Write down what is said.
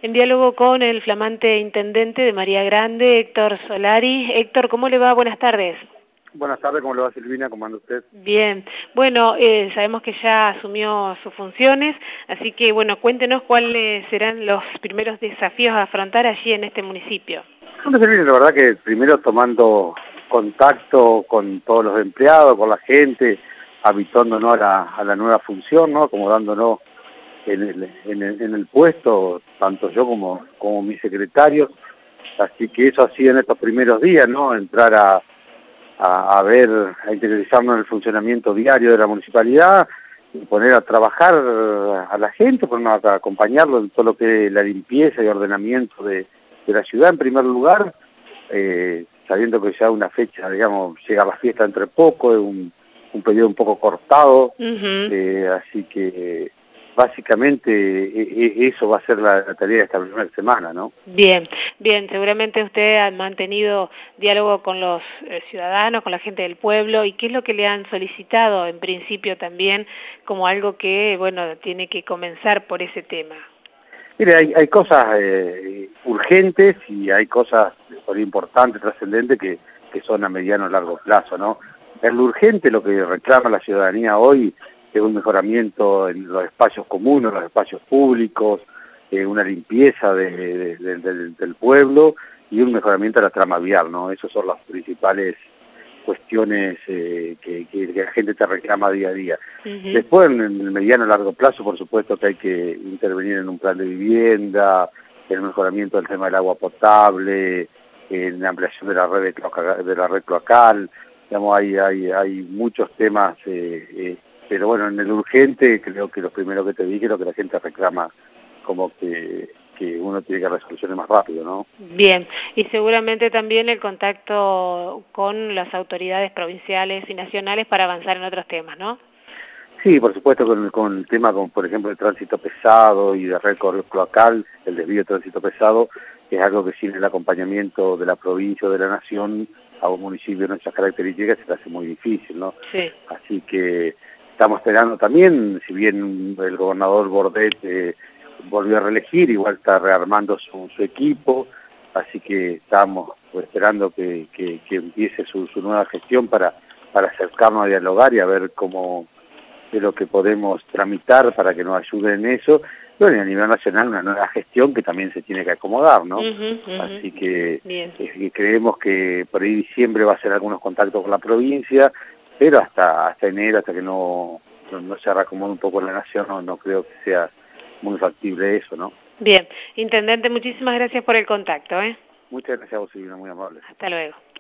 En diálogo con el flamante intendente de María Grande, Héctor Solari. Héctor, ¿cómo le va? Buenas tardes. Buenas tardes, ¿cómo le va, Silvina? ¿Cómo anda usted? Bien. Bueno, sabemos que ya asumió sus funciones, así que, bueno, cuéntenos cuáles serán los primeros desafíos a afrontar allí en este municipio. Bueno, Silvina, la verdad que primero tomando contacto con todos los empleados, con la gente, habituándonos a la nueva función, ¿no? Acomodándonos en el puesto, tanto yo como mis secretarios. Así que eso ha sido en estos primeros días, ¿no? Entrar a ver, a interiorizarnos en el funcionamiento diario de la municipalidad, y poner a trabajar a la gente, ponernos a acompañarlo en todo lo que es la limpieza y ordenamiento de la ciudad en primer lugar, sabiendo que ya una fecha, digamos, llega la fiesta entre poco, es un periodo un poco cortado, así que básicamente eso va a ser la tarea de esta primera semana, ¿no? Bien, bien, seguramente usted ha mantenido diálogo con los ciudadanos, con la gente del pueblo, ¿y qué es lo que le han solicitado en principio también como algo que, bueno, tiene que comenzar por ese tema? Mire, hay cosas urgentes y hay cosas importantes, trascendentes, que son a mediano o largo plazo, ¿no? Es lo urgente, lo que reclama la ciudadanía hoy, es un mejoramiento en los espacios comunes, los espacios públicos, una limpieza del pueblo y un mejoramiento de la trama vial, ¿no? Esas son las principales cuestiones que la gente te reclama día a día. Después, en el mediano y largo plazo, por supuesto que hay que intervenir en un plan de vivienda, en el mejoramiento del tema del agua potable, en la ampliación de la red cloacal, digamos, hay muchos temas, pero bueno, en el urgente creo que lo primero que te dije, lo que la gente reclama, como que uno tiene que resoluciones más rápido, ¿no? Bien, y seguramente también el contacto con las autoridades provinciales y nacionales para avanzar en otros temas, ¿no? Sí, por supuesto, con el tema, como por ejemplo el tránsito pesado y de red cloacal, el desvío de tránsito pesado, es algo que sin el acompañamiento de la provincia o de la nación a un municipio de nuestras características se le hace muy difícil, ¿no? Sí. Así que estamos esperando también, si bien el gobernador Bordet volvió a reelegir, igual está rearmando su equipo, así que estamos esperando que empiece su nueva gestión para acercarnos a dialogar y a ver cómo de lo que podemos tramitar para que nos ayuden en eso. Bueno, y a nivel nacional una nueva gestión que también se tiene que acomodar, ¿no? Así que creemos que por ahí diciembre va a hacer algunos contactos con la provincia, pero hasta enero, hasta que no se reacomode un poco la nación, no creo que sea muy factible eso, ¿no? Bien, intendente, muchísimas gracias por el contacto, ¿eh? Muchas gracias a vos, Silvina, muy amable. Hasta luego.